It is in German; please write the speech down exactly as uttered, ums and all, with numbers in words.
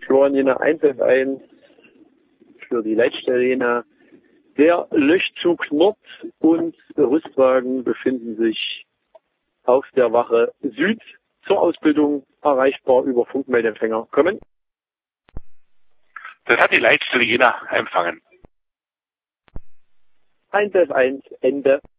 Florian Jena eins F eins für die Leitstelle Jena. Der Löschzug Nord und Rüstwagen befinden sich auf der Wache Süd zur Ausbildung, erreichbar über Funkmeldempfänger. Kommen. Das hat die Leitstelle Jena empfangen. eins F eins, Ende.